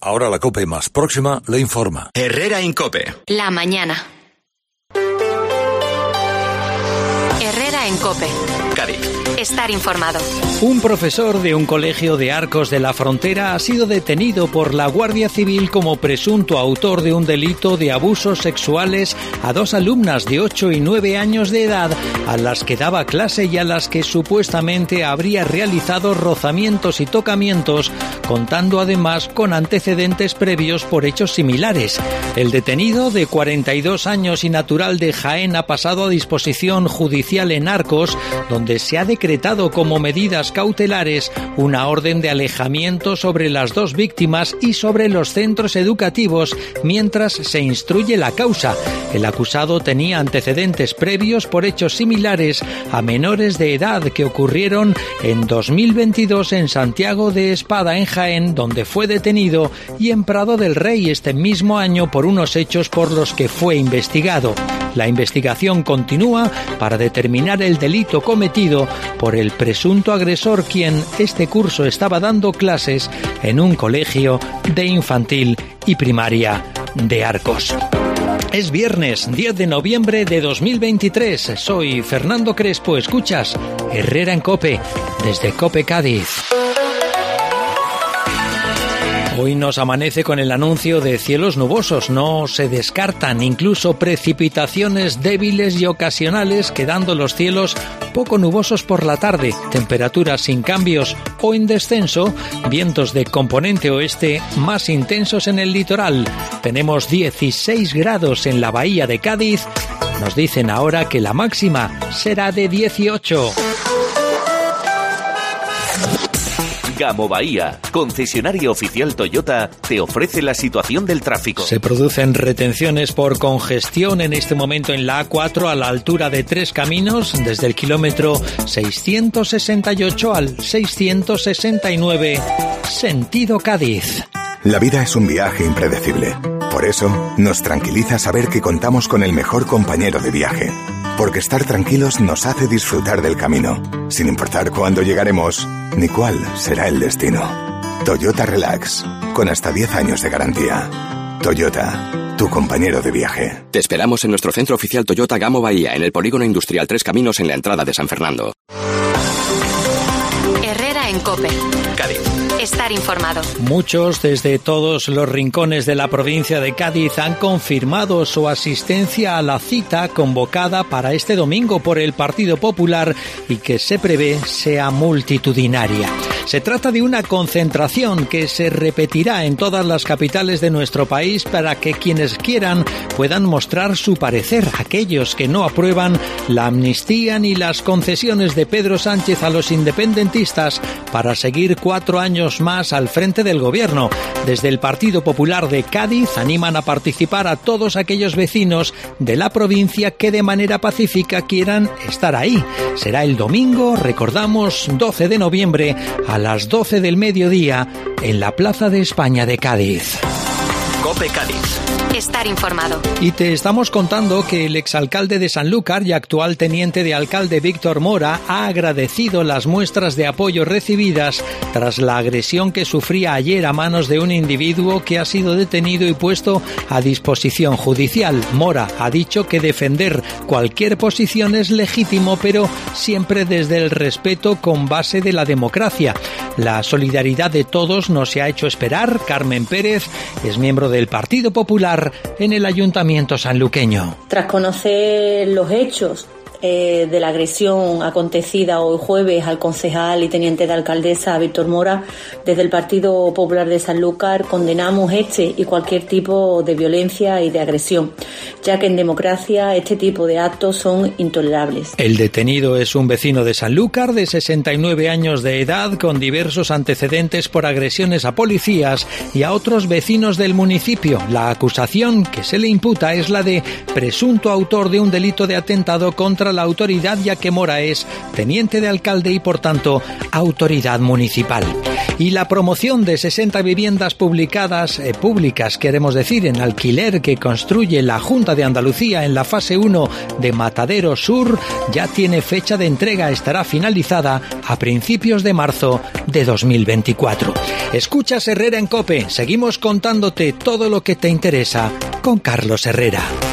Ahora la COPE más próxima le informa. Herrera en COPE. La mañana. Herrera en COPE. Cádiz. Estar informado. Un profesor de un colegio de Arcos de la Frontera ha sido detenido por la Guardia Civil como presunto autor de un delito de abusos sexuales a 2 alumnas de 8 y 9 años de edad a las que daba clase y a las que supuestamente habría realizado rozamientos y tocamientos, contando además con antecedentes previos por hechos similares. El detenido, de 42 años y natural de Jaén, ha pasado a disposición judicial en Arcos, donde se ha decretado como medidas cautelares una orden de alejamiento sobre las 2 víctimas y sobre los centros educativos mientras se instruye la causa. El acusado tenía antecedentes previos por hechos similares a menores de edad que ocurrieron en 2022 en Santiago de Espada, en Jaén, donde fue detenido, y en Prado del Rey este mismo año por unos hechos por los que fue investigado. La investigación continúa para determinar el delito cometido por el presunto agresor, quien este curso estaba dando clases en un colegio de infantil y primaria de Arcos. Es viernes 10 de noviembre de 2023. Soy Fernando Crespo. Escuchas Herrera en COPE, desde COPE Cádiz. Hoy nos amanece con el anuncio de cielos nubosos. No se descartan incluso precipitaciones débiles y ocasionales, quedando los cielos poco nubosos por la tarde. Temperaturas sin cambios o en descenso. Vientos de componente oeste más intensos en el litoral. Tenemos 16 grados en la bahía de Cádiz. Nos dicen ahora que la máxima será de 18. Gamo Bahía, concesionario oficial Toyota, te ofrece la situación del tráfico. Se producen retenciones por congestión en este momento en la A4 a la altura de Tres Caminos, desde el kilómetro 668 al 669, sentido Cádiz. La vida es un viaje impredecible. Por eso, nos tranquiliza saber que contamos con el mejor compañero de viaje. Porque estar tranquilos nos hace disfrutar del camino, sin importar cuándo llegaremos ni cuál será el destino. Toyota Relax, con hasta 10 años de garantía. Toyota, tu compañero de viaje. Te esperamos en nuestro centro oficial Toyota Gamo Bahía, en el Polígono Industrial Tres Caminos, en la entrada de San Fernando. Herrera en COPE. Cádiz. Estar informado. Muchos desde todos los rincones de la provincia de Cádiz han confirmado su asistencia a la cita convocada para este domingo por el Partido Popular y que se prevé sea multitudinaria. Se trata de una concentración que se repetirá en todas las capitales de nuestro país para que quienes quieran puedan mostrar su parecer. Aquellos que no aprueban la amnistía ni las concesiones de Pedro Sánchez a los independentistas para seguir 4 años más al frente del gobierno. Desde el Partido Popular de Cádiz animan a participar a todos aquellos vecinos de la provincia que de manera pacífica quieran estar ahí. Será el domingo, recordamos, 12 de noviembre a las 12 del mediodía en la Plaza de España de Cádiz. COPE Cádiz. Estar informado. Y te estamos contando que el exalcalde de Sanlúcar y actual teniente de alcalde Víctor Mora ha agradecido las muestras de apoyo recibidas tras la agresión que sufría ayer a manos de un individuo que ha sido detenido y puesto a disposición judicial. Mora ha dicho que defender cualquier posición es legítimo, pero siempre desde el respeto con base de la democracia. La solidaridad de todos no se ha hecho esperar. Carmen Pérez es miembro del Partido Popular en el Ayuntamiento sanluqueño. Tras conocer los hechos de la agresión acontecida hoy jueves al concejal y teniente de alcaldesa Víctor Mora, desde el Partido Popular de Sanlúcar condenamos este y cualquier tipo de violencia y de agresión, ya que en democracia este tipo de actos son intolerables. El detenido es un vecino de Sanlúcar de 69 años de edad con diversos antecedentes por agresiones a policías y a otros vecinos del municipio. La acusación que se le imputa es la de presunto autor de un delito de atentado contra para la autoridad, ya que Mora es teniente de alcalde y, por tanto, autoridad municipal. Y la promoción de 60 viviendas públicas, queremos decir, en alquiler, que construye la Junta de Andalucía en la fase 1 de Matadero Sur, ya tiene fecha de entrega. Estará finalizada a principios de marzo de 2024. Escuchas Herrera en COPE. Seguimos contándote todo lo que te interesa con Carlos Herrera.